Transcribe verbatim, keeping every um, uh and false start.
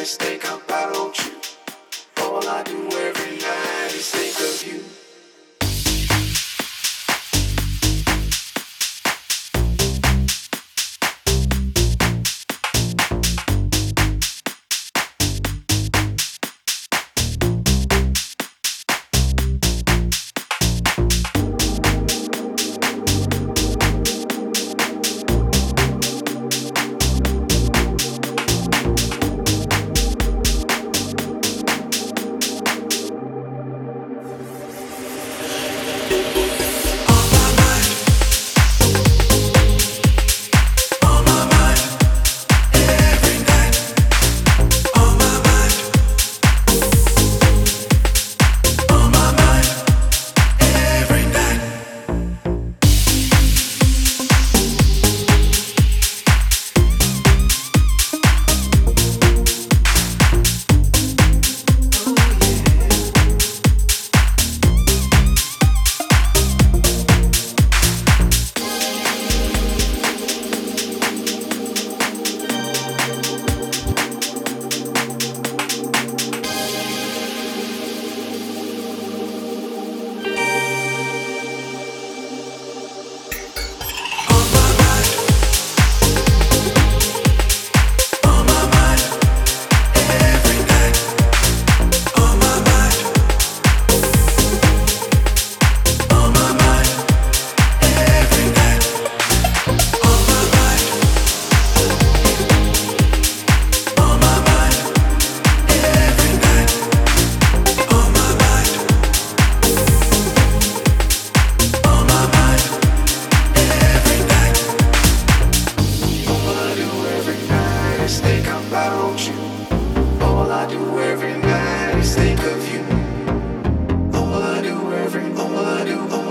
is think about you. All I do every night is think of you. Think about you. All I do every night is think of you. All I do every, all I do, all